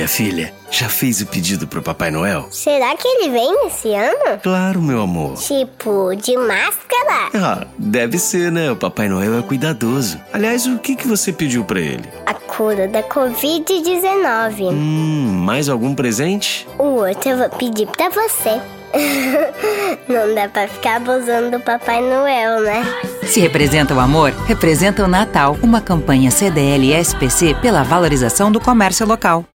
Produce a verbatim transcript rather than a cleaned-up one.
minha filha, já fez o pedido pro Papai Noel? Será que ele vem esse ano? Claro, meu amor. Tipo, de máscara? Ah, deve ser, né? O Papai Noel é cuidadoso. Aliás, o que que você pediu pra ele? A cura da covid dezenove. Hum, mais algum presente? O outro eu vou pedir pra você. Não dá pra ficar abusando do Papai Noel, né? Se representa o amor, representa o Natal. Uma campanha C D L e S P C pela valorização do comércio local.